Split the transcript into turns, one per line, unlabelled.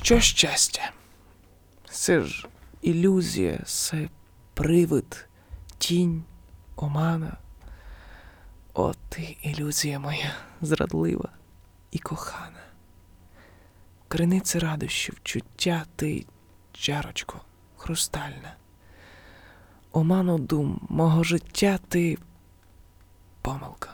Що щастя? Це ж ілюзія, це привид, тінь, омана. О, ти, ілюзія моя, зрадлива і кохана. Криниця радощів, чуття ти, чарочко, хрустальна. Оману дум мого життя ти, помилка.